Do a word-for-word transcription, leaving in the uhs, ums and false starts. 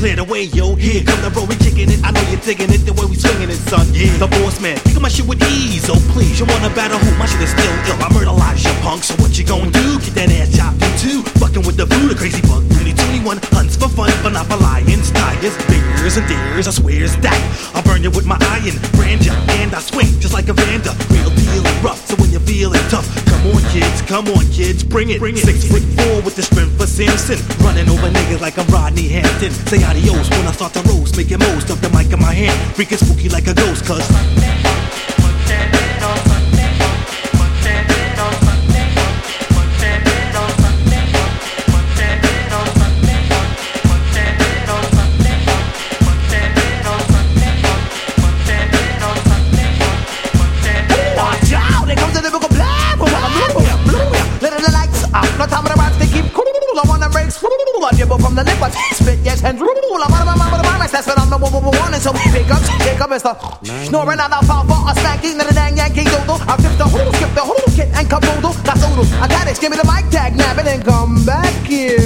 clear the way, yo. Here come the road, we kicking it. I know you're digging it, the way we swinging it, son. Yeah, the boss man, taking my shit with ease. Oh please, you wanna battle who? My shit is still ill. I murderize your punk, so what you gonna do? Get that ass chopped in two. Fucking with the Buddha, crazy bug. Looney twenty-one hunts for fun, but not for lions, tigers, bears, and deers. I swear it's that. I'll burn you with my iron brand ya, and I swing just like a Vanda. Real deal rough, so when you feel it tough, come on kids, come on kids, bring it. Bring it. Six foot four with the strength for Samson, running over niggas like I'm Rodney Hampton. Say adios when I start to roast, making most of the mic in my hand, freaking spooky like a ghost, cuz from the lip, I spit, yes, and rule. I'm out of my mind with the virus, that's what I'm the one. And so pick up, pick up, Mister Snoring out of power, a smacking, and a dang Yankee doodle. I'll flip the whole, skip the whole kit and caboodle. Got soodle, I got it, give me the mic tag, nab it, and come back here.